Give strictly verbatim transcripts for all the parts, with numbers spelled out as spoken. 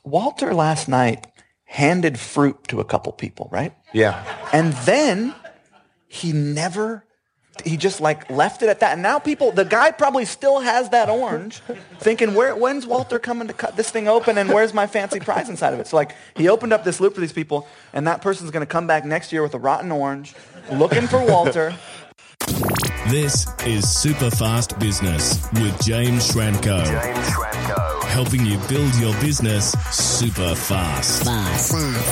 Walter last night handed fruit to a couple people, right? Yeah. And then he never, he just like left it at that. And now people, the guy probably still has that orange thinking, where, when's Walter coming to cut this thing open and where's my fancy prize inside of it? So like he opened up this loop for these people and that person's going to come back next year with a rotten orange looking for Walter. This is Super Fast Business with James Schramko. James Schramko. Helping you build your business super fast. Fast.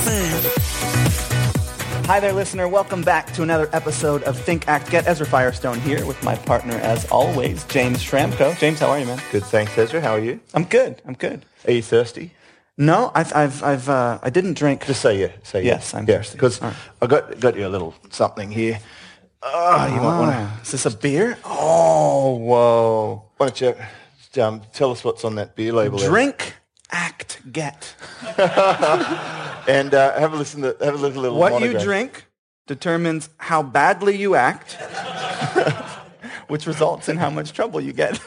Hi there, listener. Welcome back to another episode of Think, Act, Get. Ezra Firestone here with my partner, as always, James Schramko. James, how are you, man? Good, thanks, Ezra. How are you? I'm good. I'm good. Are you thirsty? No, I've, I've, I've, uh, I didn't drink. Just say yeah. Say yeah. Yes, I'm yeah, thirsty. Because right. I got got you a little something here. Oh, you might want to. Is this a beer? Oh, whoa. Why don't you um, tell us what's on that beer label? Drink, act, get. And uh, have a listen to have a little little. What monogram. you drink determines how badly you act, which results in how much trouble you get.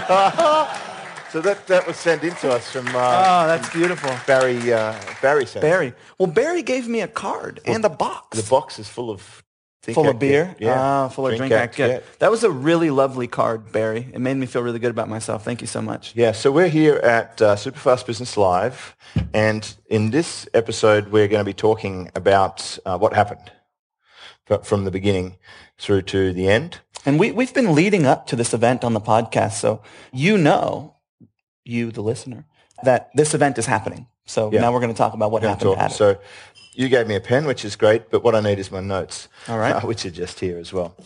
So that that was sent in to us from. Uh, oh, that's beautiful. Barry uh, Barry sent. Barry. Well, Barry gave me a card well, and a box. The box is full of. Think full act, of beer? Get. Yeah. Ah, full of drink, drink, act, act, get. get. That was a really lovely card, Barry. It made me feel really good about myself. Thank you so much. Yeah, so we're here at uh, Superfast Business Live, and in this episode we're going to be talking about uh, what happened from the beginning through to the end. And we, we've been leading up to this event on the podcast, so you know, you, the listener, that this event is happening. So yeah. now we're going to talk about what happened talk. at it. So you gave me a pen, which is great, but what I need is my notes, all right, uh, which are just here as well.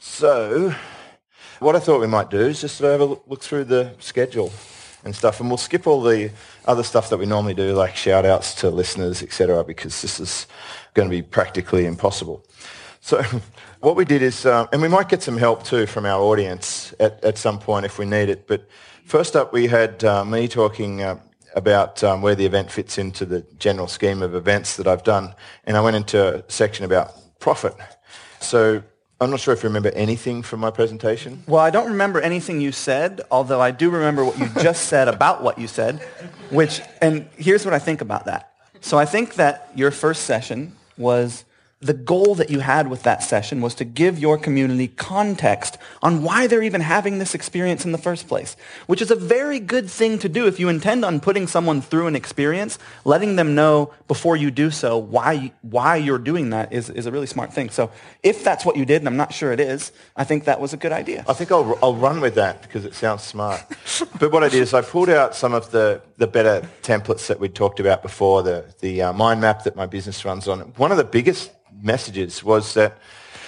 So what I thought we might do is just have a look through the schedule and stuff, and we'll skip all the other stuff that we normally do, like shout-outs to listeners, et cetera, because this is going to be practically impossible. So what we did is, uh, and we might get some help too from our audience at, at some point if we need it, but first up we had uh, me talking uh, about um, where the event fits into the general scheme of events that I've done. And I went into a section about profit. So I'm not sure if you remember anything from my presentation. Well, I don't remember anything you said, although I do remember what you just said about what you said, which, and here's what I think about that. So I think that your first session was, the goal that you had with that session was to give your community context on why they're even having this experience in the first place, which is a very good thing to do if you intend on putting someone through an experience. Letting them know before you do so why why you're doing that is, is a really smart thing. So if that's what you did, and I'm not sure it is, I think that was a good idea. I think I'll, I'll run with that because it sounds smart. But what I did is I pulled out some of the, the better templates that we talked about before, the, the uh, mind map that my business runs on. One of the biggest messages was that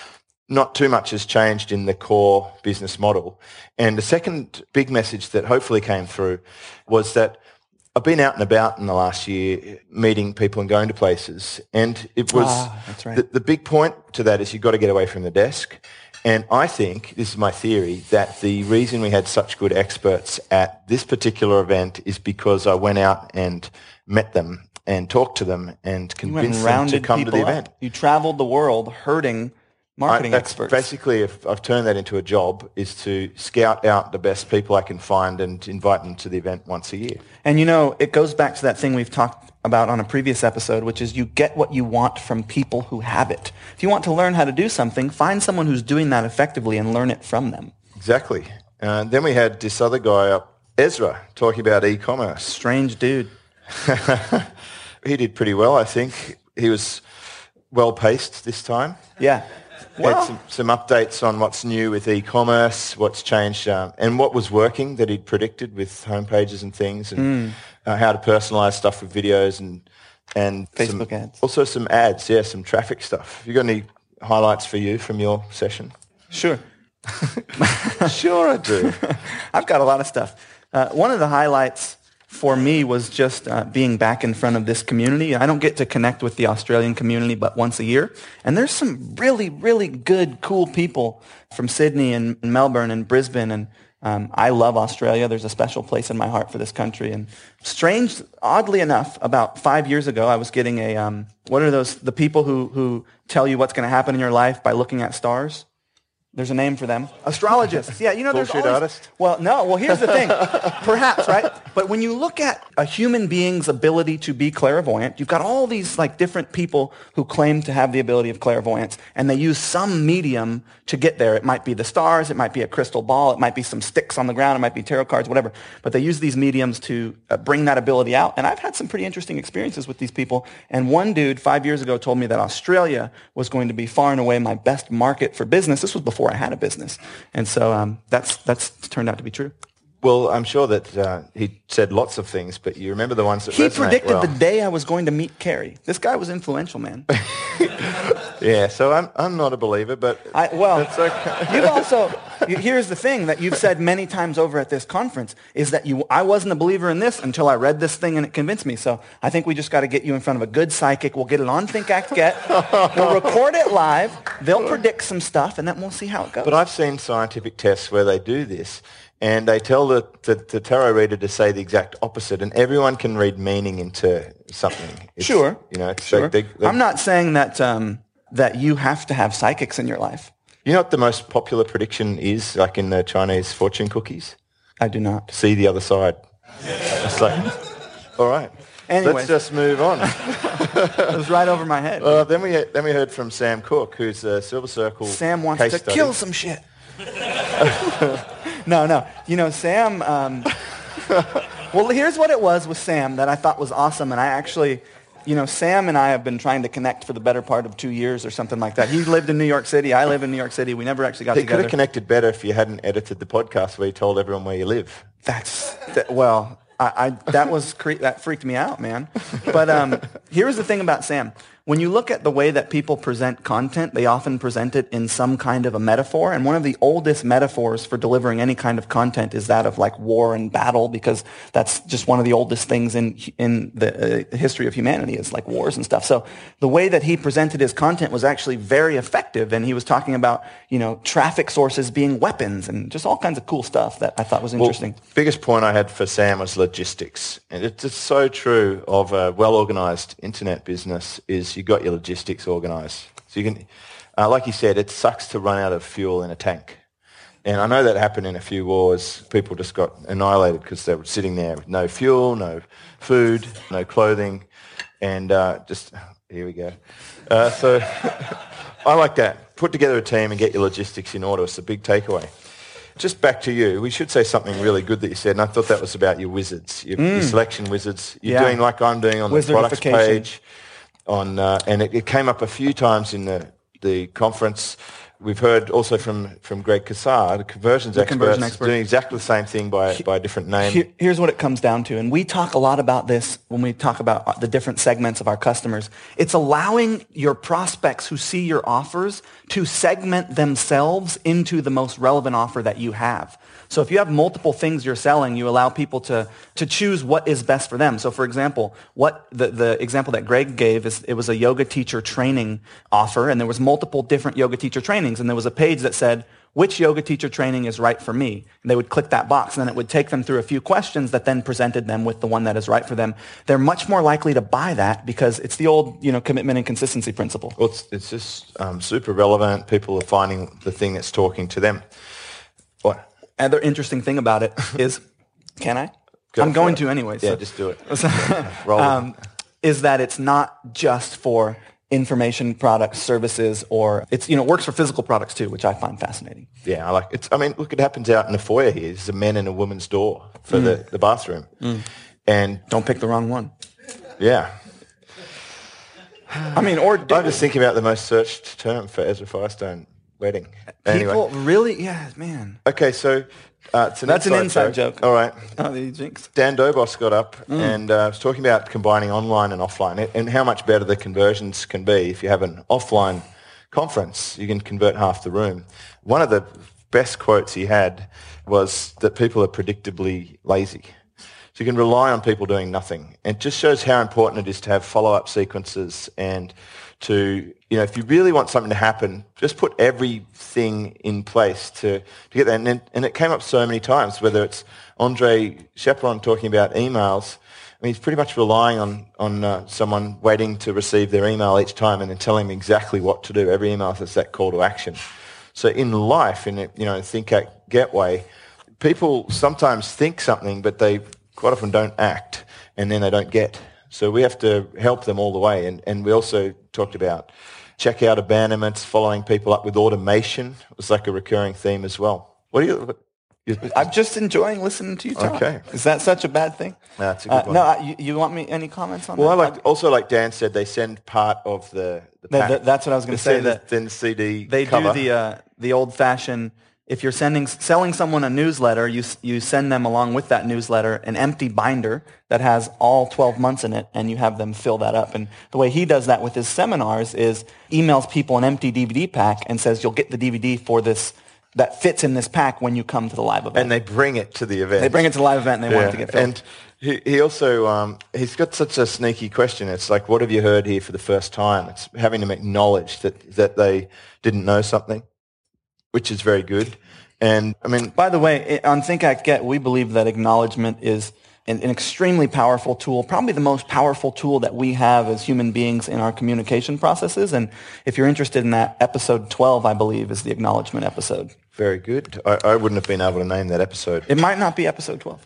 not too much has changed in the core business model. And the second big message that hopefully came through was that I've been out and about in the last year meeting people and going to places. And it was ah, that's right. the, the big point to that is you've got to get away from the desk. And I think, this is my theory, that the reason we had such good experts at this particular event is because I went out and met them and talked to them and convinced them to come to the event. Up. You traveled the world herding marketing I, that's experts. Basically, if I've turned that into a job, is to scout out the best people I can find and invite them to the event once a year. And you know, it goes back to that thing we've talked about on a previous episode, which is you get what you want from people who have it. If you want to learn how to do something, find someone who's doing that effectively and learn it from them. Exactly. Uh, then we had this other guy up, Ezra, talking about e-commerce. Strange dude. He did pretty well, I think. He was well-paced this time. Yeah. Well, had some, some updates on what's new with e-commerce, what's changed, um, and what was working that he'd predicted with homepages and things, and mm. uh, how to personalize stuff with videos and and Facebook some, ads. Also some ads, yeah, some traffic stuff. Have you got any highlights for you from your session? Sure. Sure I do. I've got a lot of stuff. Uh, one of the highlights for me was just uh, being back in front of this community. I don't get to connect with the Australian community but once a year. And there's some really, really good, cool people from Sydney and Melbourne and Brisbane. And um, I love Australia. There's a special place in my heart for this country. And strange, oddly enough, about five years ago, I was getting a, um, what are those, the people who, who tell you what's going to happen in your life by looking at stars? There's a name for them. Astrologists. Yeah, you know, there's Bullshit always... artist? Well, no. Well, here's the thing. Perhaps, right? But when you look at a human being's ability to be clairvoyant, you've got all these like different people who claim to have the ability of clairvoyance, and they use some medium to get there. It might be the stars, it might be a crystal ball, it might be some sticks on the ground, it might be tarot cards, whatever. But they use these mediums to uh, bring that ability out. And I've had some pretty interesting experiences with these people. And one dude five years ago told me that Australia was going to be far and away my best market for business. This was before I had a business. And so um, that's that's turned out to be true. Well, I'm sure that uh, he said lots of things, but you remember the ones that he resonate predicted well. the day I was going to meet Carrie. This guy was influential, man. Yeah, so I'm I'm not a believer, but I, well, that's okay. You've also, you, here's the thing that you've said many times over at this conference is that you, I wasn't a believer in this until I read this thing and it convinced me. So I think we just got to get you in front of a good psychic. We'll get it on Think, Act, Get. We'll record it live. They'll predict some stuff, and then we'll see how it goes. But I've seen scientific tests where they do this, and they tell the, the, the tarot reader to say the exact opposite, and everyone can read meaning into something. It's, sure. You know, sure. They, they, I'm not saying that um, that you have to have psychics in your life. You know what the most popular prediction is, like in the Chinese fortune cookies? I do not. See the other side. It's like, all right. Anyways. Let's just move on. It was right over my head. Uh, then we then we heard from Sam Cook, who's a Silver Circle Sam wants case to study. kill some shit. No, no. You know, Sam... Um, well, here's what it was with Sam that I thought was awesome, and I actually... You know, Sam and I have been trying to connect for the better part of two years or something like that. He lived in New York City. I live in New York City. We never actually got He together. could have connected better if you hadn't edited the podcast where you told everyone where you live. That's... That, well, I, I that was... Cre- that freaked me out, man. But um, here's the thing about Sam. When you look at the way that people present content, they often present it in some kind of a metaphor. And one of the oldest metaphors for delivering any kind of content is that of like war and battle, because that's just one of the oldest things in in the uh, history of humanity is like wars and stuff. So the way that he presented his content was actually very effective. And he was talking about, you know, traffic sources being weapons and just all kinds of cool stuff that I thought was interesting. Well, biggest point I had for Sam was logistics. And it's just so true of a well-organized internet business is you got your logistics organized. So you can, uh, like you said, it sucks to run out of fuel in a tank. And I know that happened in a few wars. People just got annihilated because they were sitting there with no fuel, no food, no clothing, and uh, just, here we go. Uh, so I like that. Put together a team and get your logistics in order. It's a big takeaway. Just back to you. We should say something really good that you said, and I thought that was about your wizards, your, mm. your selection wizards. You're yeah. doing like I'm doing on the products page. On, uh, and it, it came up a few times in the, the conference. We've heard also from, from Greg Kassar, the conversions the experts, conversion expert. doing exactly the same thing by, by a different name. Here, here's what it comes down to, and we talk a lot about this when we talk about the different segments of our customers. It's allowing your prospects who see your offers to segment themselves into the most relevant offer that you have. So if you have multiple things you're selling, you allow people to, to choose what is best for them. So for example, what the, the example that Greg gave is it was a yoga teacher training offer, and there was multiple different yoga teacher trainings, and there was a page that said, which yoga teacher training is right for me? And they would click that box, and then it would take them through a few questions that then presented them with the one that is right for them. They're much more likely to buy that because it's the old, you know, commitment and consistency principle. Well, it's, it's just um, super relevant. People are finding the thing that's talking to them. What? Other interesting thing about it is, can I? Go I'm going it. to anyway. Yeah, so. just do it. Roll um, is that it's not just for information products, services, or it's, you know, it works for physical products too, which I find fascinating. Yeah, I like it. I mean, look, it happens out in the foyer here. There's a man and a woman's door for mm. the, the bathroom. Mm. And don't pick the wrong one. Yeah. I mean, or... I'm just thinking about the most searched term for Ezra Firestone wedding. People anyway. really, yeah, man. Okay, so uh, it's an that's inside an inside joke. joke. All right. Oh, the jinx. Dan Dobos got up mm. and uh, was talking about combining online and offline and how much better the conversions can be. If you have an offline conference, you can convert half the room. One of the best quotes he had was that people are predictably lazy. So you can rely on people doing nothing. And it just shows how important it is to have follow-up sequences and to, you know, if you really want something to happen, just put everything in place to, to get that. And, and it came up so many times, whether it's Andre Chaperon talking about emails. I mean, he's pretty much relying on, on uh, someone waiting to receive their email each time and then telling them exactly what to do. Every email has that call to action. So in life, in a, you know, Think, Act, Get way, people sometimes think something, but they quite often don't act, and then they don't get. So we have to help them all the way. And, and we also talked about checkout abandonments, following people up with automation. It was like a recurring theme as well. What do you... What, I'm just enjoying listening to you talk. Okay. Is that such a bad thing? No, that's a good uh, one. No, I, you, you want me any comments on well, that? Well, I like, also like Dan said, they send part of the, the The- pack. the- that's what I was going to say. Send That then the C D they cover. do the uh, the old-fashioned. If you're sending selling someone a newsletter, you s- you send them along with that newsletter an empty binder that has all twelve months in it, and you have them fill that up. And the way he does that with his seminars is emails people an empty D V D pack and says you'll get the D V D for this that fits in this pack when you come to the live event. And they bring it to the event. They bring it to the live event and they want it to get filled. And he, he also, um, he's got such a sneaky question. It's like, what have you heard here for the first time? It's having them acknowledge that, that they didn't know something, which is very good. And, I mean... By the way, it- on Think Act Get, we believe that acknowledgement is an, an extremely powerful tool, probably the most powerful tool that we have as human beings in our communication processes. And if you're interested in that, episode twelve, I believe, is the acknowledgement episode. Very good. I, I wouldn't have been able to name that episode. It might not be episode twelve.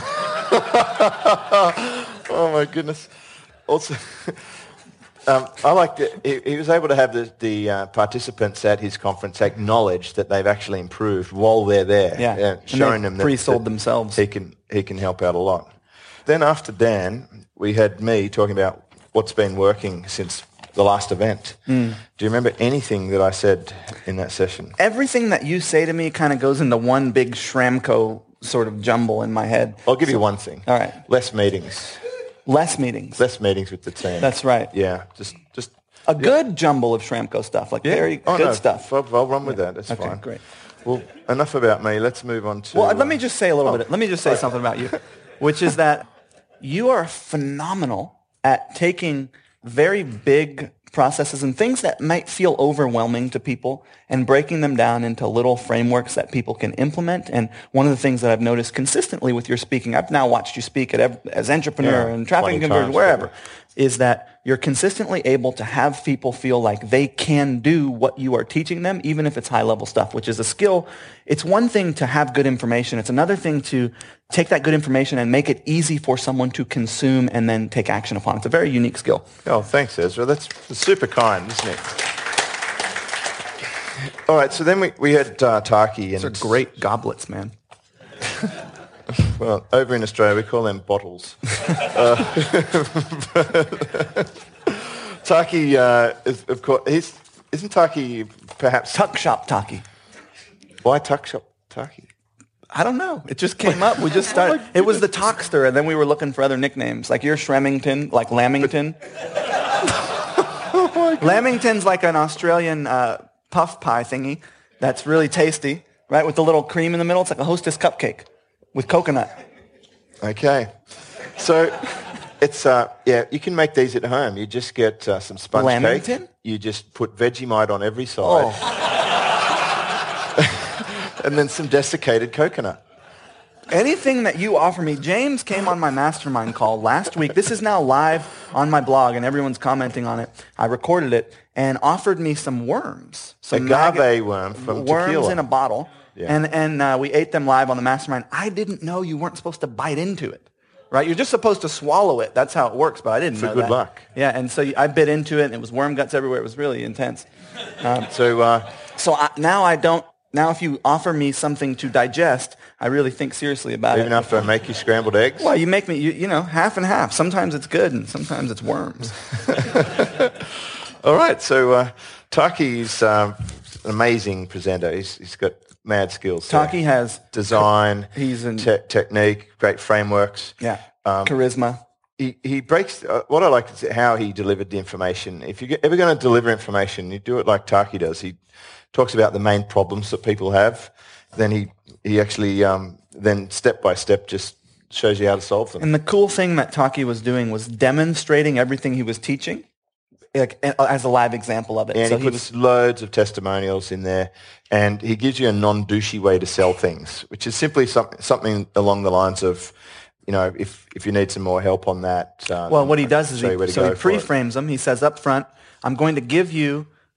Oh, my goodness. Also... Um, I like that he, he was able to have the, the uh, participants at his conference acknowledge that they've actually improved while they're there, Yeah, uh, and showing they them that, pre-sold that themselves. He can he can help out a lot. Then after Dan, we had me talking about what's been working since the last event. Mm. Do you remember anything that I said in that session? Everything that you say to me kind of goes into one big Shramko sort of jumble in my head. I'll give so, you one thing. All right. Less meetings. Less meetings. Less meetings with the team. That's right. Yeah, just just a yeah. good jumble of Shramko stuff, like yeah. very oh, good no, stuff. I'll, I'll run with yeah. that. That's okay, fine. Great. Well, enough about me. Let's move on to. Well, uh, let me just say a little oh. bit. Let me just say right. something about you, which is that you are phenomenal at taking very big processes and things that might feel overwhelming to people and breaking them down into little frameworks that people can implement. And one of the things that I've noticed consistently with your speaking, I've now watched you speak at every, as entrepreneur yeah, and traffic conversion, wherever, is that you're consistently able to have people feel like they can do what you are teaching them, even if it's high-level stuff, which is a skill. It's one thing to have good information. It's another thing to take that good information and make it easy for someone to consume and then take action upon. It's a very unique skill. Oh, thanks, Ezra. That's super kind, isn't it? All right, so then we, we had uh, Taki. Those are great goblets, man. Well, over in Australia, we call them bottles. uh, Taki, uh, is, of course, he's, isn't Taki perhaps... Tuck Shop Taki. Why Tuck Shop Taki? I don't know. It just came up. We just started. It was the Talkster, and then we were looking for other nicknames. Like you're Shremington, like Lamington. Oh Lamington's like an Australian uh, puff pie thingy that's really tasty, right? With the little cream in the middle. It's like a Hostess cupcake with coconut. Okay. So it's, uh, yeah, you can make these at home. You just get uh, some sponge Lamington? cake. You just put Vegemite on every side. Oh. And then some desiccated coconut. Anything that you offer me. James came on my mastermind call last week. This is now live on my blog, and everyone's commenting on it. I recorded it and offered me some worms. Some agave maggot, worm from worms tequila. in a bottle. Yeah. And, and uh, we ate them live on the mastermind. I didn't know you weren't supposed to bite into it. Right? You're just supposed to swallow it. That's how it works, but I didn't For know good that. luck. Yeah, and so I bit into it, and it was worm guts everywhere. It was really intense. Um, so uh, so I, now I don't... Now, if you offer me something to digest, I really think seriously about even it. Even after I make you scrambled eggs? Well, you make me, you, you know, half and half. Sometimes it's good, and sometimes it's worms. All right. So uh, Taki's um, an amazing presenter. He's, he's got mad skills. Taki there. has design, he's in, te- technique, great frameworks. Yeah, um, charisma. He, he breaks, uh, what I like is how he delivered the information. If you're ever going to deliver information, you do it like Taki does. He talks about the main problems that people have. Then he, he actually, um, then step by step, just shows you how to solve them. And the cool thing that Taki was doing was demonstrating everything he was teaching, like as a live example of it. And so he, he puts was loads of testimonials in there, and he gives you a non-douchey way to sell things, which is simply some, something along the lines of, you know, if, if you need some more help on that. Um, well, what he does is he, so he pre-frames them. He says up front, I'm going to give you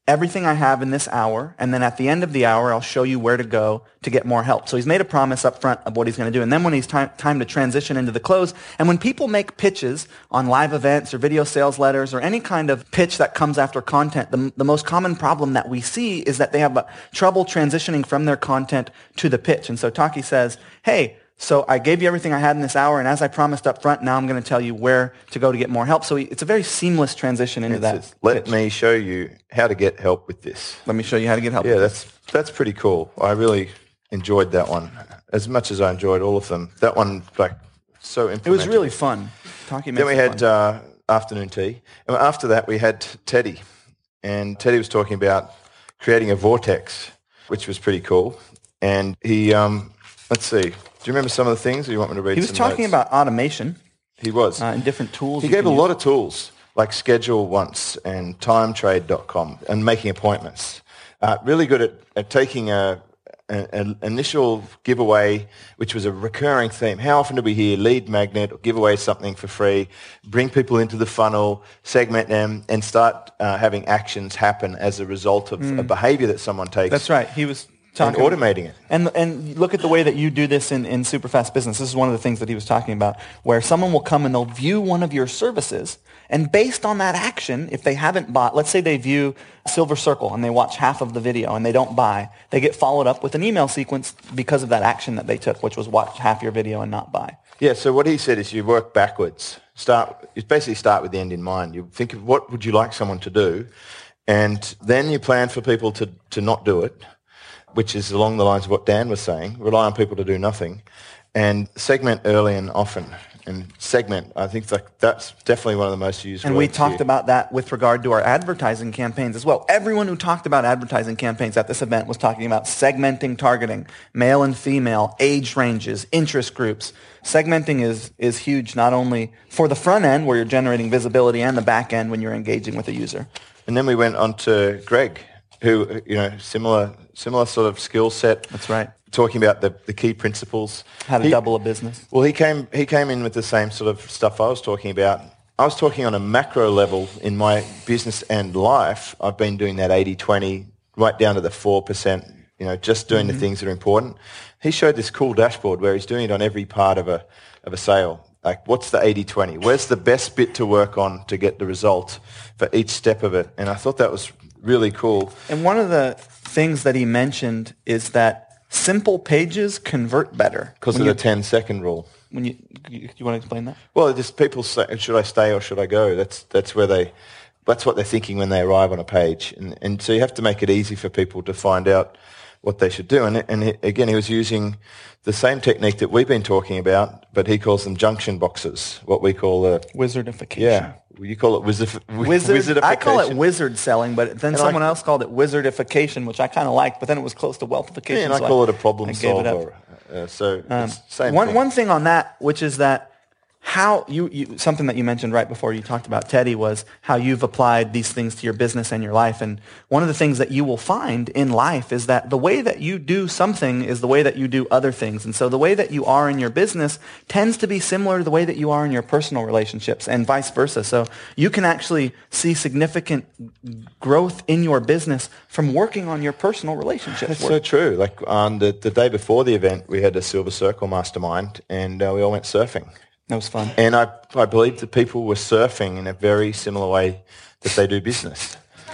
everything I have in this hour, and then at the end of the hour, I'll show you where to go to get more help. So he's made a promise up front of what he's going to do. And then when he's time, time to transition into the close, and when people make pitches on live events or video sales letters or any kind of pitch that comes after content, the, the most common problem that we see is that they have uh, trouble transitioning from their content to the pitch. And so Taki says, hey, so I gave you everything I had in this hour, and as I promised up front, now I'm going to tell you where to go to get more help. So it's a very seamless transition into It that. says, Let pitch. me show you how to get help with this. Let me show you how to get help. Yeah, with that's that's pretty cool. I really enjoyed that one as much as I enjoyed all of them. That one, like, so It was implementable. really fun. Taki makes Then we it had fun. uh, afternoon tea, and after that we had Teddy, and Teddy was talking about creating a vortex, which was pretty cool. And he, um, let's see, do you remember some of the things, or you want me to read? He was some talking notes? about automation He was. uh, and different tools. He you gave a can lot use. of tools like Schedule Once and time trade dot com and making appointments. Uh, really good at, at taking a, an initial giveaway, which was a recurring theme. How often do we hear lead magnet or give away something for free, bring people into the funnel, segment them, and start uh, having actions happen as a result of a behavior that someone takes. That's right. He was And talking automating it. And and look at the way that you do this in, in Superfast Business. This is one of the things that he was talking about, where someone will come and they'll view one of your services, and based on that action, if they haven't bought, let's say they view Silver Circle and they watch half of the video and they don't buy, they get followed up with an email sequence because of that action that they took, which was watch half your video and not buy. Yeah, so what he said is you work backwards. Start, you basically start with the end in mind. You think of what would you like someone to do, and then you plan for people to, to not do it, which is along the lines of what Dan was saying. Rely on people to do nothing, and segment early and often. And segment, I think that that's definitely one of the most used And words we talked here. about that with regard to our advertising campaigns as well. Everyone who talked about advertising campaigns at this event was talking about segmenting targeting, male and female, age ranges, interest groups. Segmenting is, is huge not only for the front end where you're generating visibility and the back end when you're engaging with a user. And then we went on to Greg, who, you know, similar similar sort of skill set. That's right. Talking about the, the key principles. How to He- double a business. Well, he came he came in with the same sort of stuff I was talking about. I was talking on a macro level in my business and life. I've been doing that eighty twenty, right down to the four percent, you know, just doing Mm-hmm. the things that are important. He showed this cool dashboard where he's doing it on every part of a of a sale. Like, what's the eighty twenty? Where's the best bit to work on to get the result for each step of it? And I thought that was really cool. And one of the things that he mentioned is that simple pages convert better. Because of When the you- ten-second rule. When you, you, you want to explain that? Well, just people say, should I stay or should I go? That's that's where they, that's what they're thinking when they arrive on a page, and and so you have to make it easy for people to find out what they should do. And and he, again, he was using the same technique that we've been talking about, but he calls them junction boxes, what we call the Wizardification. yeah, you call it wizard, Wizard, wizardification. I call it wizard selling, but then And someone I- else called it wizardification, which I kind of liked, but then it was close to wealthification. Yeah, and I so call it a problem I gave it up. solver. Uh, so Um, it's same one thing. one thing on that, which is that how you, you something that you mentioned right before you talked about Teddy was how you've applied these things to your business and your life. And one of the things that you will find in life is that the way that you do something is the way that you do other things. And so the way that you are in your business tends to be similar to the way that you are in your personal relationships and vice versa. So you can actually see significant growth in your business from working on your personal relationships. That's so true. Like on the, the day before the event, we had a Silver Circle mastermind, and uh, we all went surfing. That was fun. And I, I believe that people were surfing in a very similar way that they do business.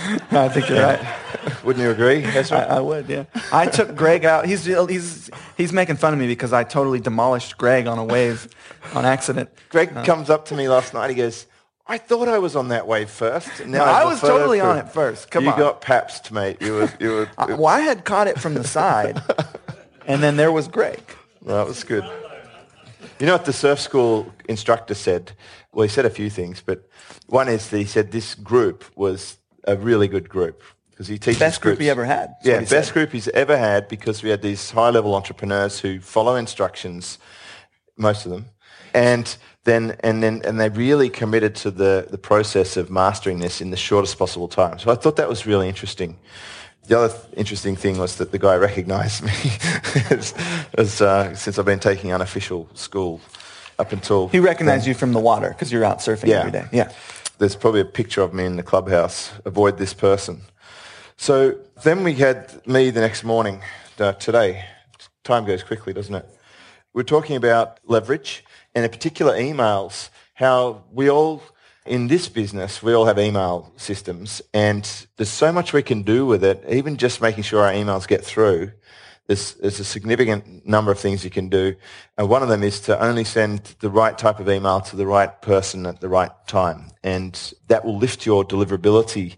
I think you're right. Wouldn't you agree, Ezra? I, I would, yeah. I took Greg out. He's he's he's making fun of me because I totally demolished Greg on a wave on accident. Greg comes up to me last night. He goes, I thought I was on that wave first. and No, now I have a was photo totally on proof." it first. Come you on. got Pabst, mate. You were, you were, Uh, well, I had caught it from the side, and then there was Greg. that was good. You know what the surf school instructor said? Well, he said a few things, but one is that he said this group was a really good group because he teaches Best group groups. he ever had. That's Yeah, what he best said. group he's ever had because we had these high-level entrepreneurs who follow instructions, most of them, and then and then and they really committed to the the process of mastering this in the shortest possible time. So I thought that was really interesting. The other th- interesting thing was that the guy recognised me as, as uh, since I've been taking unofficial school up until He recognized you from the water because you're out surfing Yeah. every day. Yeah. There's probably a picture of me in the clubhouse. Avoid this person. So then we had me the next morning, uh, today. Time goes quickly, doesn't it? We're talking about leverage and in particular emails, how we all, in this business, we all have email systems and there's so much we can do with it, even just making sure our emails get through. There's, there's a significant number of things you can do. And one of them is to only send the right type of email to the right person at the right time. And that will lift your deliverability.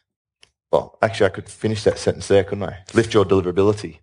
Well, actually, I could finish that sentence there, couldn't I? Lift your deliverability.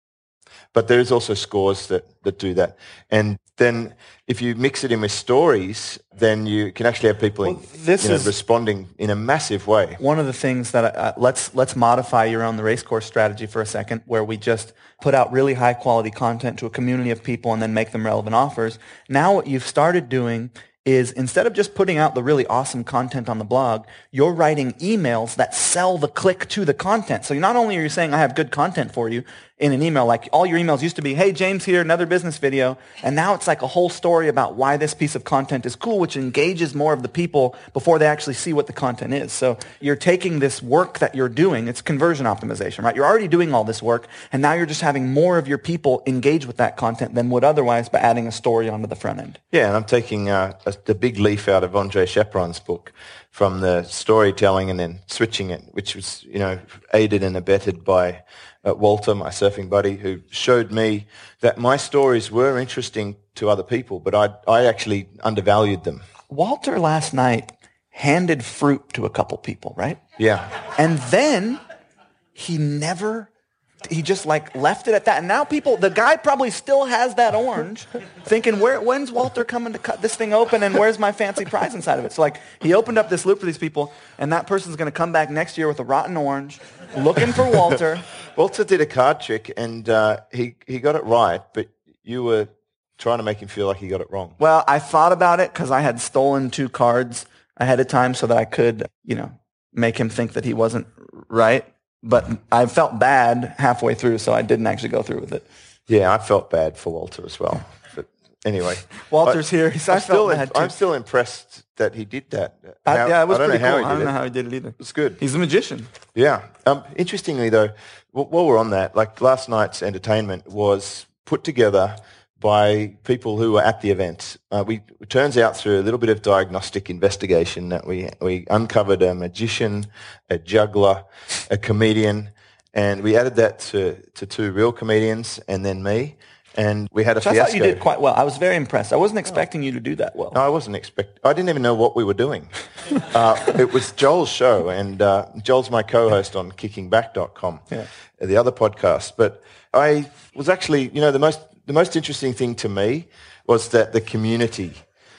But there is also scores that, that do that. And then if you mix it in with stories, then you can actually have people well, in, this you know, is responding in a massive way. One of the things that, uh, let's let's modify your own the race course strategy for a second, where we just put out really high quality content to a community of people and then make them relevant offers. Now what you've started doing is instead of just putting out the really awesome content on the blog, you're writing emails that sell the click to the content. So not only are you saying, I have good content for you in an email, like all your emails used to be, hey, James here, another business video. And now it's like a whole story about why this piece of content is cool, which engages more of the people before they actually see what the content is. So you're taking this work that you're doing, it's conversion optimization, right? You're already doing all this work, and now you're just having more of your people engage with that content than would otherwise by adding a story onto the front end. Yeah, and I'm taking uh, a, the big leaf out of Andre Chaperon's book from the storytelling and then switching it, which was, you know, aided and abetted by uh, Walter, my surfing buddy, who showed me that my stories were interesting to other people, but I, I actually undervalued them. Walter last night handed fruit to a couple people, right? Yeah. And then he never... He just like left it at that. And now people, the guy probably still has that orange thinking, where, when's Walter coming to cut this thing open and where's my fancy prize inside of it? So like he opened up this loop for these people and that person's going to come back next year with a rotten orange looking for Walter. Walter did a card trick and uh, he, he got it right, but you were trying to make him feel like he got it wrong. Well, I thought about it because I had stolen two cards ahead of time so that I could, you know, make him think that he wasn't right. But I felt bad halfway through, so I didn't actually go through with it. Yeah, I felt bad for Walter as well. But anyway. Walter's I, here. He said, I felt bad too. I'm still impressed that he did that. How, I, yeah, it was I don't pretty know cool. how he did I don't it. know how he did it either. It's good. He's a magician. Yeah. Um, interestingly, though, while we're on that, like last night's entertainment was put together by people who were at the event. Uh, we it turns out through a little bit of diagnostic investigation that we we uncovered a magician, a juggler, a comedian, and we added that to, to two real comedians and then me, and we had a so fiasco. I thought you did quite well. I was very impressed. I wasn't expecting oh. you to do that well. No, I wasn't expect. I didn't even know what we were doing. uh, it was Joel's show, and uh, Joel's my co-host on kicking back dot com, yeah. the other podcast. But I was actually, you know, the most the most interesting thing to me was that the community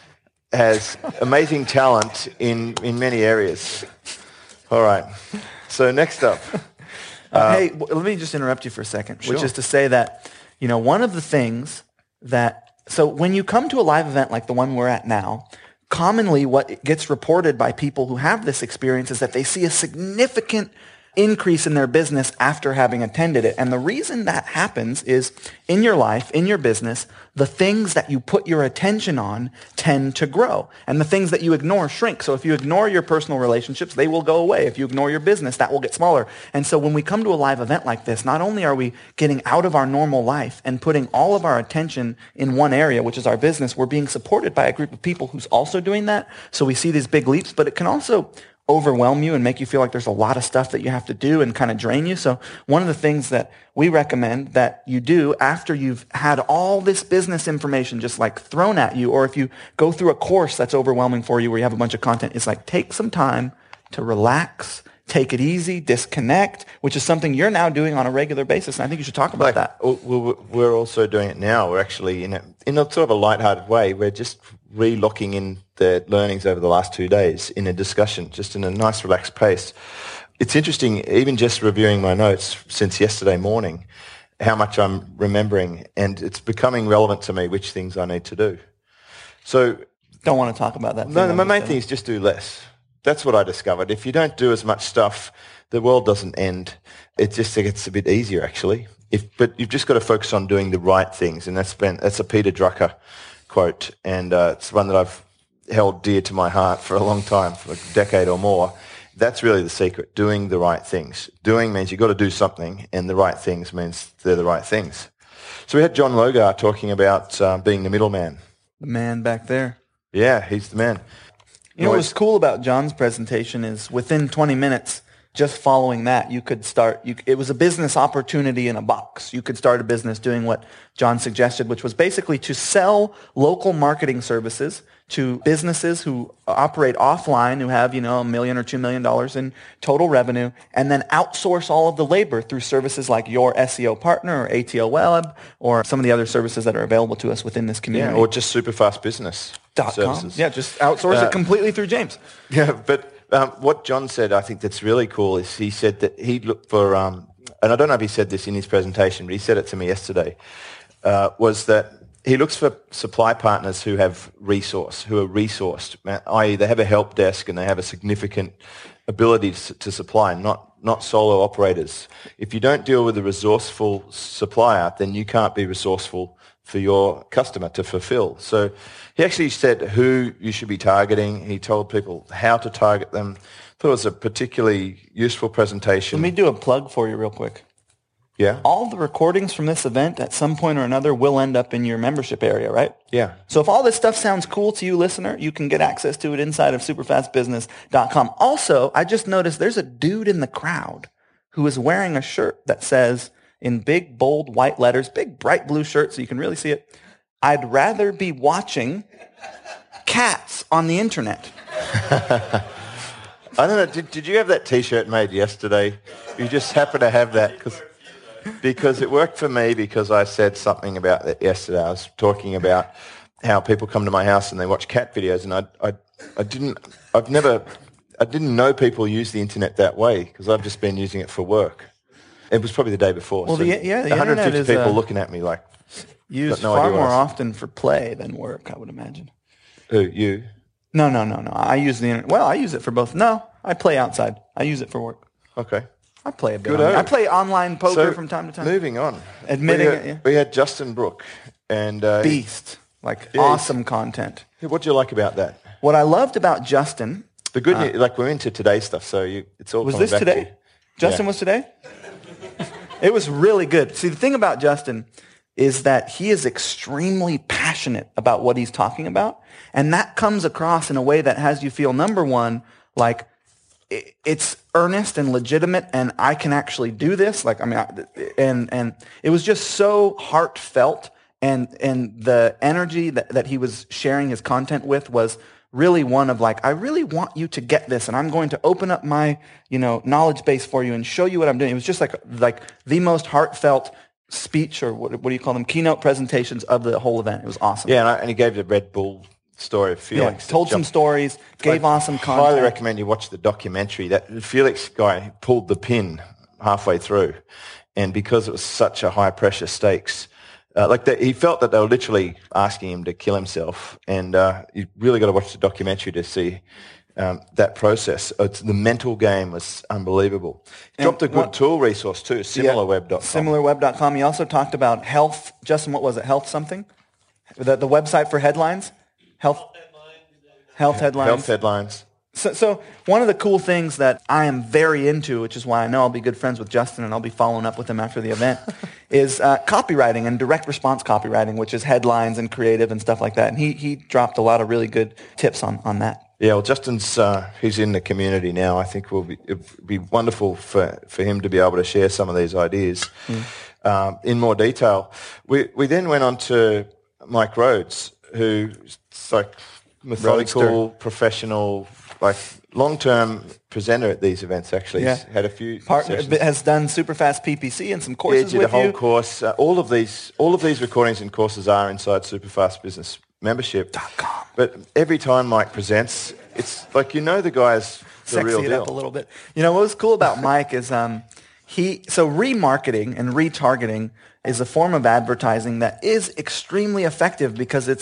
has amazing talent in, in many areas. All right. So next up. Uh, uh, hey, w- let me just interrupt you for a second, sure. which is to say that, you know, one of the things that, so when you come to a live event like the one we're at now, commonly what gets reported by people who have this experience is that they see a significant increase in their business after having attended it. And the reason that happens is in your life, in your business, the things that you put your attention on tend to grow. And the things that you ignore shrink. So if you ignore your personal relationships, they will go away. If you ignore your business, that will get smaller. And so when we come to a live event like this, not only are we getting out of our normal life and putting all of our attention in one area, which is our business, we're being supported by a group of people who's also doing that. So we see these big leaps, but it can also overwhelm you and make you feel like there's a lot of stuff that you have to do and kind of drain you. So one of the things that we recommend that you do after you've had all this business information just like thrown at you, or if you go through a course that's overwhelming for you where you have a bunch of content, is like take some time to relax, take it easy, disconnect, which is something you're now doing on a regular basis. And I think you should talk about like, that. We're also doing it now. We're actually in a, in a sort of a lighthearted way. We're just re-locking in the learnings over the last two days in a discussion, just in a nice relaxed pace. It's interesting, even just reviewing my notes since yesterday morning, how much I'm remembering, and it's becoming relevant to me which things I need to do. So, don't want to talk about that. No, my main thing is just do less. That's what I discovered. If you don't do as much stuff, the world doesn't end. It just gets a bit easier, actually. If, but you've just got to focus on doing the right things, and that's been that's a Peter Drucker quote, and uh, it's one that I've held dear to my heart for a long time, for a decade or more. That's really the secret, doing the right things. Doing means you've got to do something, and the right things means they're the right things. So we had John Logar talking about um, being the middleman. The man back there. Yeah, he's the man. You know what was cool about John's presentation is within twenty minutes, just following that, you could start, you, it was a business opportunity in a box. You could start a business doing what John suggested, which was basically to sell local marketing services to businesses who operate offline, who have, you know, a million or two million dollars in total revenue, and then outsource all of the labor through services like your S E O partner or A T O Web or some of the other services that are available to us within this community. Yeah, or just Superfast Business Dot services. com. Yeah, just outsource Uh, it completely through James. Yeah, but um, what John said, I think that's really cool, is he said that he'd look for, um, and I don't know if he said this in his presentation, but he said it to me yesterday, uh, was that he looks for supply partners who have resource, who are resourced, that is they have a help desk and they have a significant ability to, to supply, not, not solo operators. If you don't deal with a resourceful supplier, then you can't be resourceful for your customer to fulfill. So he actually said who you should be targeting. He told people how to target them. I thought it was a particularly useful presentation. Let me do a plug for you real quick. Yeah? All the recordings from this event at some point or another will end up in your membership area, right? Yeah. So if all this stuff sounds cool to you, listener, you can get access to it inside of superfast business dot com. Also, I just noticed there's a dude in the crowd who is wearing a shirt that says, in big, bold, white letters, big, bright blue shirt so you can really see it, "I'd rather be watching cats on the internet." I don't know, did, did you have that T-shirt made yesterday? You just happen to have that because because it worked for me because I said something about that yesterday. I was talking about how people come to my house and they watch cat videos, and I, I, I didn't, I've never, I didn't know people use the internet that way because I've just been using it for work. It was probably the day before. Well, so the, yeah, the one hundred fifty internet is people uh, looking at me like, used no far idea what more I was- often for play than work, I would imagine. who, you? No, no, no, no. I use the internet. Well, I use it for both. No, I play outside. I use it for work. Okay. I play a bit. Good on- I on. play online poker So, from time to time. Moving on. Admitting we had, it, yeah. We had Justin Brook. And uh, Beast. Like Yeah, awesome content. what do you like about that? What I loved about Justin, The good news, like we're into today's stuff, so you, it's all was coming this back to today? you. Justin Yeah. was today? It was really good. See, the thing about Justin is that he is extremely passionate about what he's talking about. And that comes across in a way that has you feel, number one, like i- it's earnest and legitimate and I can actually do this. Like, I mean, I, and, and it was just so heartfelt, and, and the energy that, that he was sharing his content with was really one of like, I really want you to get this, and I'm going to open up my, you know, knowledge base for you and show you what I'm doing. It was just like, like the most heartfelt speech, or what, what do you call them? Keynote presentations of the whole event. It was awesome. Yeah, and, I, and he gave the Red Bull story of Yeah, Felix. that told some jumped- stories, gave I awesome content. highly recommend you watch the documentary. That Felix guy pulled the pin halfway through, and because it was such a high pressure stakes, uh, like that, he felt that they were literally asking him to kill himself, and uh, you really got to watch the documentary to see um, that process. It's, the mental game was unbelievable. He And dropped a good what- tool resource too, similar web dot com. similar web dot com. He also talked about health. Justin, what was it? Health something? The, the website for headlines? Health, health headlines. Health headlines. So, so one of the cool things that I am very into, which is why I know I'll be good friends with Justin and I'll be following up with him after the event, is uh, copywriting and direct response copywriting, which is headlines and creative and stuff like that. And he, he dropped a lot of really good tips on, on that. Yeah, well, Justin's uh, he's in the community now. I think will be it'd be wonderful for, for him to be able to share some of these ideas mm. um, in more detail. We we then went on to Mike Rhodes, who's like methodical, Roadster. professional, like long-term presenter at these events. Actually, Yeah. He's had a few Partner sessions. has done super fast P P C and some Yeah, courses did with a whole you. course. Uh, all of these all of these recordings and courses are inside Superfast Business membership. .com. But every time Mike presents, it's like you know the guy's the Sexy real it deal. up a little bit. You know, what was cool about Mike is um, he, so remarketing and retargeting is a form of advertising that is extremely effective because it's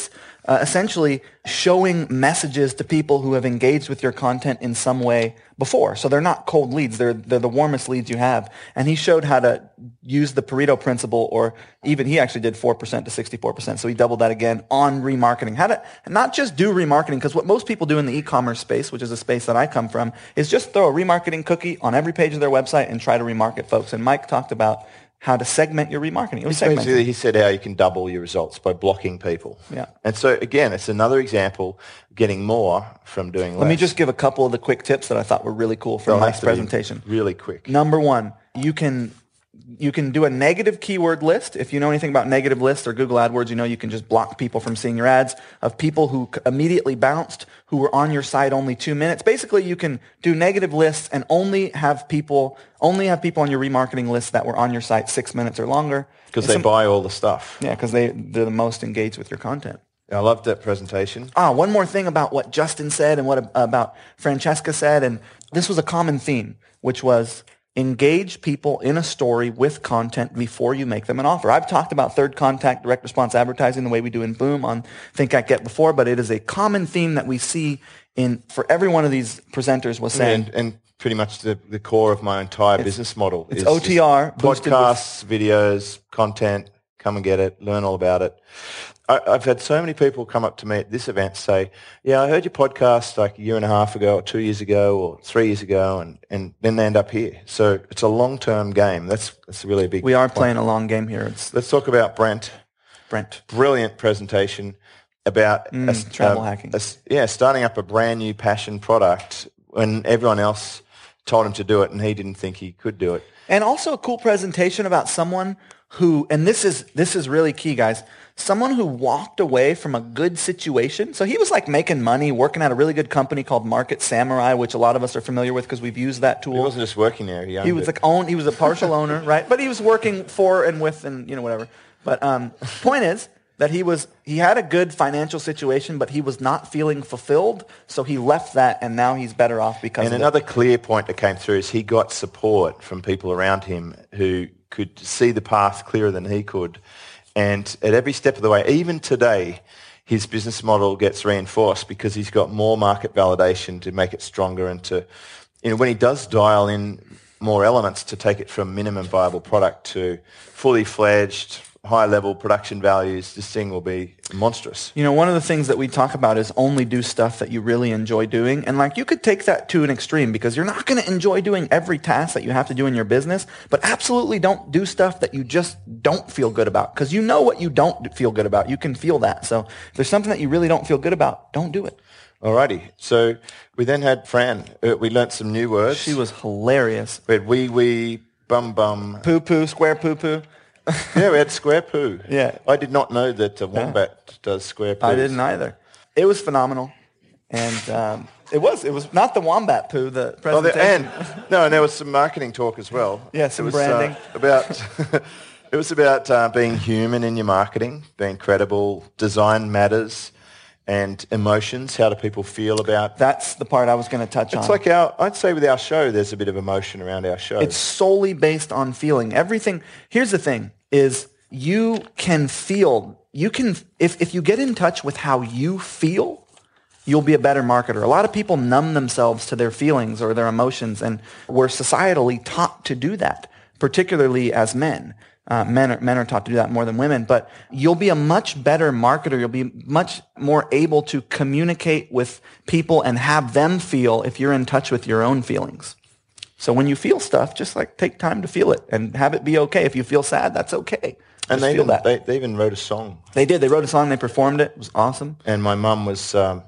uh, essentially showing messages to people who have engaged with your content in some way before. So they're not cold leads. They're, they're the warmest leads you have. And he showed how to use the Pareto principle, or even he actually did four percent to sixty-four percent. So he doubled that again on remarketing. How to not just do remarketing, because what most people do in the e-commerce space, which is a space that I come from, is just throw a remarketing cookie on every page of their website and try to remarket folks. And Mike talked about how to segment your remarketing. It was Basically, he said how you can double your results by blocking people. Yeah. And so, again, it's another example of getting more from doing less. Let me just give a couple of the quick tips that I thought were really cool from They'll Mike's have to be presentation. Really quick. Number one, you can you can do a negative keyword list. If you know anything about negative lists or Google AdWords, you know you can just block people from seeing your ads of people who immediately bounced, who were on your site only two minutes. Basically, you can do negative lists and only have people only have people on your remarketing list that were on your site six minutes or longer. Because they some, buy all the stuff. Yeah, because they, they're the most engaged with your content. I loved that presentation. Ah, one more thing about what Justin said and what about Francesca said, and this was a common theme, which was engage people in a story with content before you make them an offer. I've talked about third contact direct response advertising the way we do in Boom on Think Act Get Before, but it is a common theme that we see in for every one of these presenters was saying. And, and pretty much the, the core of my entire business model. It's is O T R. Podcasts, videos, content, come and get it, learn all about it. I, I've had so many people come up to me at this event say, yeah, I heard your podcast like a year and a half ago or two years ago or three years ago, and, and then they end up here. So it's a long-term game. That's, that's really a big We are point. playing a long game here. It's Let's talk about Brent. Brent. Brilliant presentation about Mm, a, travel um, hacking. a, yeah, starting up a brand new passion product when everyone else told him to do it and he didn't think he could do it. And also a cool presentation about someone who, and this is this is really key, guys, someone who walked away from a good situation. So he was like making money, working at a really good company called Market Samurai, which a lot of us are familiar with because we've used that tool. He wasn't just working there. He, He was it. like own. He was a partial owner, right? But he was working for and with, and you know whatever. But um, point is that he was he had a good financial situation, but he was not feeling fulfilled, so he left that, and now he's better off because. And of another it. clear point that came through is he got support from people around him who could see the path clearer than he could, and at every step of the way, even today, his business model gets reinforced because he's got more market validation to make it stronger and to, you know, when he does dial in more elements to take it from minimum viable product to fully fledged, high-level production values, this thing will be monstrous. You know, one of the things that we talk about is only do stuff that you really enjoy doing. And like you could take that to an extreme because you're not going to enjoy doing every task that you have to do in your business, but absolutely don't do stuff that you just don't feel good about because you know what you don't feel good about. You can feel that. So if there's something that you really don't feel good about, don't do it. Alrighty. So we then had Fran. Uh, we learnt some new words. She was hilarious. We had wee wee, bum bum. Poo-poo, square poo-poo. Yeah, we had square poo. Yeah. I did not know that a wombat does square poo. I didn't either. It was phenomenal. And um, it was it was not the wombat poo, the Oh, there, presentation. and no, and there was some marketing talk as well. Yeah, some it was, branding. Uh, about it was about uh, being human in your marketing, being credible, design matters, and emotions. How do people feel about? That's the part I was going to touch on. It's like our. I'd say with our show, there's a bit of emotion around our show. It's solely based on feeling. Everything. Here's the thing: is you can feel. You can if if you get in touch with how you feel, you'll be a better marketer. A lot of people numb themselves to their feelings or their emotions, and we're societally taught to do that, particularly as men. Uh, men are, men are taught to do that more than women, but you'll be a much better marketer. You'll be much more able to communicate with people and have them feel if you're in touch with your own feelings. So when you feel stuff, just like take time to feel it and have it be okay. If you feel sad, that's okay. and Just they feel even, that. they, they even wrote a song. They did. They wrote a song. They performed it. It was awesome. And my mum was, um,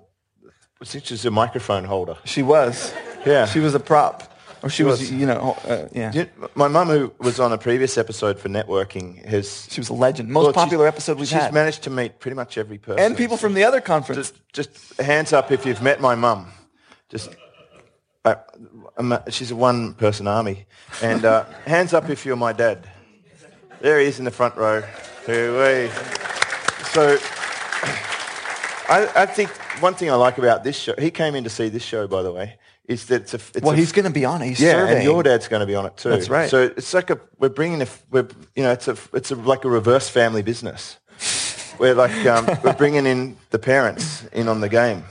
I think she was a microphone holder. She was. Yeah. She was a prop. Or she, She was, was. you know, uh, yeah. You- My mum, who was on a previous episode for networking, has She was a legend. Most well, she's- popular episode we've she's had. managed to meet pretty much every person. And people from the other conference. Just, just hands up if you've met my mum. Just, uh, I'm a- she's a one-person army. And uh, hands up if you're my dad. There he is in the front row. Hooey. So, I, I think one thing I like about this show, he came in to see this show, by the way, is that it's a... It's well, a, he's going to be on it. He's yeah, surveying. and your dad's going to be on it too. That's right. So it's like a we're bringing a we're you know it's a it's a, like a reverse family business. we're like um, we're bringing in the parents in on the game.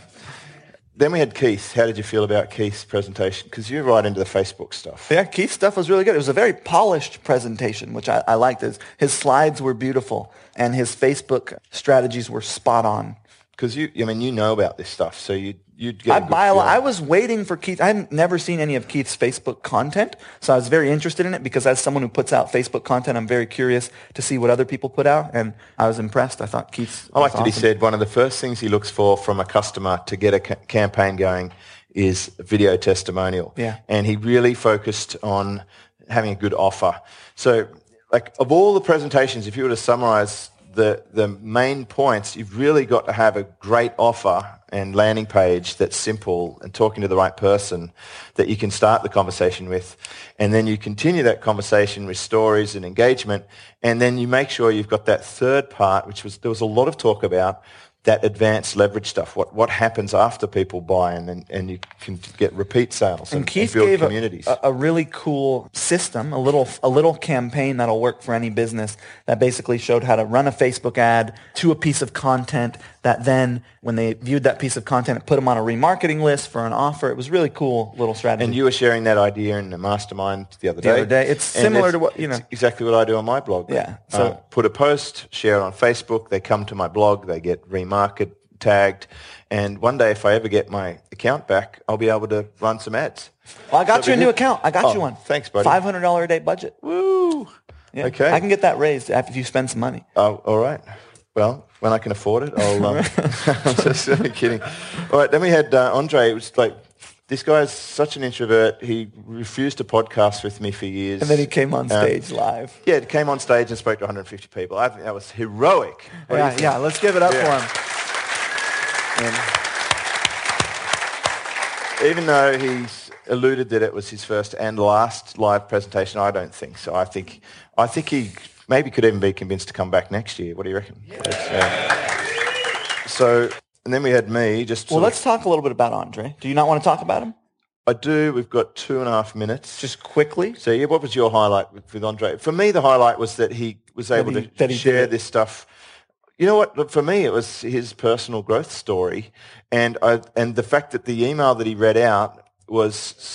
Then we had Keith. How did you feel about Keith's presentation? Because you're right into the Facebook stuff. Yeah, Keith's stuff was really good. It was a very polished presentation, which I, I liked. His, his slides were beautiful, and his Facebook strategies were spot on. Because you, I mean, you know about this stuff, so you you'd get. I a good buy a lot. feeling. I was waiting for Keith. I've never seen any of Keith's Facebook content, so I was very interested in it because as someone who puts out Facebook content, I'm very curious to see what other people put out, and I was impressed. I thought Keith's. I like was that he awesome. said one of the first things he looks for from a customer to get a ca- campaign going is a video testimonial. Yeah. And he really focused on having a good offer. So, like, of all the presentations, if you were to summarize the, the main points, you've really got to have a great offer and landing page that's simple and talking to the right person that you can start the conversation with. And then you continue that conversation with stories and engagement. And then you make sure you've got that third part, which was there was a lot of talk about, that advanced leverage stuff, what what happens after people buy, and and, and you can get repeat sales and, And Keith and build gave communities. a, a really cool system, a little a little campaign that'll work for any business that basically showed how to run a Facebook ad to a piece of content that then, when they viewed that piece of content, it put them on a remarketing list for an offer. It was really cool little strategy. And you were sharing that idea in the mastermind the other The day. other day. It's And similar it's- to what, you know. it's exactly what I do on my blog. Yeah, So so- uh, put a post, share it on Facebook. They come to my blog. They get remarketed, tagged. And one day, if I ever get my account back, I'll be able to run some ads. Well, I got So you a we new did- account. I got Oh, you one. thanks, buddy. five hundred dollars a day budget. Woo! Yeah. Okay. I can get that raised if you spend some money. Oh, all right. Well, when I can afford it, I'll. Um, I'm just only kidding. All right. Then we had uh, Andre. It was like, this guy's such an introvert. He refused to podcast with me for years. And then he came on Um, stage live. Yeah, he came on stage and spoke to one hundred fifty people. I think that was heroic. What do you Yeah, think? yeah, let's give it up Yeah. for him. And even though he's alluded that it was his first and last live presentation, I don't think so. I think I think he maybe could even be convinced to come back next year. What do you reckon? Yeah. So, and then we had me. Just Well, sort of- let's talk a little bit about Andre. Do you not want to talk about him? I do. We've got two and a half minutes. Just quickly. So, yeah, what was your highlight with, with Andre? For me, the highlight was that he was able he- to that he did share it. this stuff. You know what? Look, for me, it was his personal growth story, and I, and the fact that the email that he read out was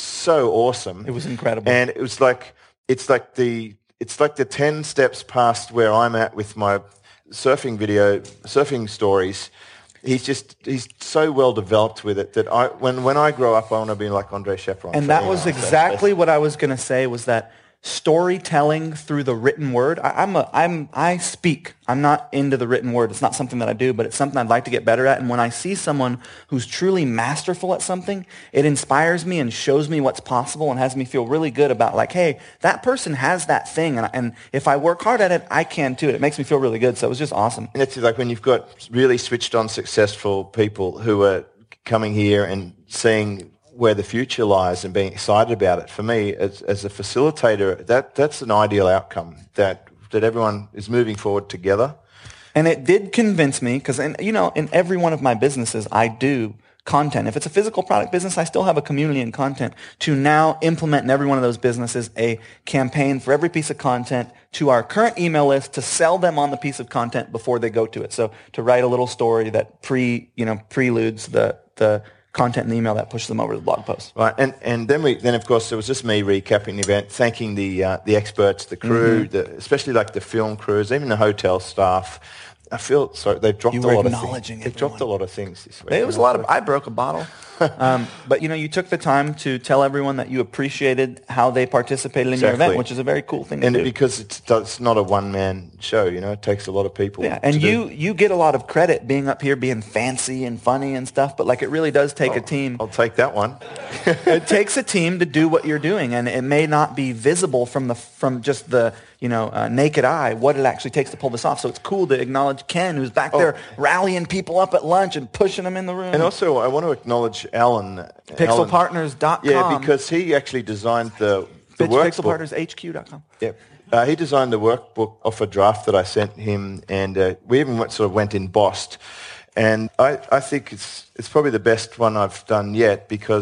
so awesome. It was incredible. And it was like it's like the it's like the ten steps past where I'm at with my surfing video, surfing stories. He's just he's so well developed with it that I when when I grow up, I want to be like Andre Chaperon. And for that email. was So exactly what I was going to say, was that storytelling through the written word. I, I'm a, I'm, I speak. I'm not into the written word. It's not something that I do, but it's something I'd like to get better at. And when I see someone who's truly masterful at something, it inspires me and shows me what's possible and has me feel really good about, like, hey, that person has that thing. And, and if I work hard at it, I can too. It makes me feel really good. So it was just awesome. And it's like when you've got really switched on successful people who are coming here and seeing where the future lies and being excited about it. For me, as, as a facilitator, that that's an ideal outcome, that that everyone is moving forward together. And it did convince me, because, you know, in every one of my businesses, I do content. If it's a physical product business, I still have a community and content. To now implement in every one of those businesses a campaign for every piece of content to our current email list to sell them on the piece of content before they go to it. So to write a little story that pre, you know, preludes the the content in the email that pushes them over to the blog post. Right, and and then we then of course it was just me recapping the event, thanking the uh, the experts, the crew, Mm-hmm. the, especially like the film crews, even the hotel staff. I feel sorry they've dropped You a were lot of acknowledging things. They've dropped a everyone. lot of things this week. It was a lot of, I broke a bottle. um, but, you know, you took the time to tell everyone that you appreciated how they participated in your Exactly. event, which is a very cool thing and to do. because it's it's not a one man show, you know, it takes a lot of people. Yeah, to and do. you you get a lot of credit being up here, being fancy and funny and stuff, but like it really does take a team. I'll take that one. It takes a team to do what you're doing, and it may not be visible from the from just the you know uh, naked eye what it actually takes to pull this off. So it's cool to acknowledge Ken, who's back there rallying people up at lunch and pushing them in the room. And also, I want to acknowledge Alan. pixel Alan- partners dot com. Yeah, because he actually designed the, the workbook. pixel partners H Q dot com. Yeah. Uh, he designed the workbook off a draft that I sent him, and uh, we even went, sort of went embossed. And I, I think it's it's probably the best one I've done yet, because it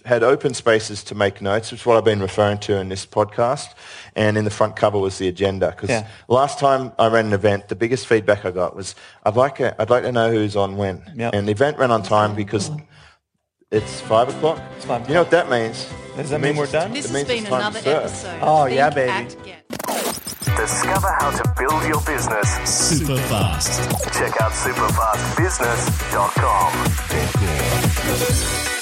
had open spaces to make notes, which is what I've been referring to in this podcast. And in the front cover was the agenda. Because Yeah. last time I ran an event, the biggest feedback I got was, I'd like a, I'd like to know who's on when. Yep. And the event ran on time because it's five o'clock. It's five You know what that means? Does that It mean means we're it's- done? This it has means been it's time to another serve. episode. Oh, of yeah, Think, baby. Act, Get. Discover how to build your business. Super fast. Check out superfast business dot com.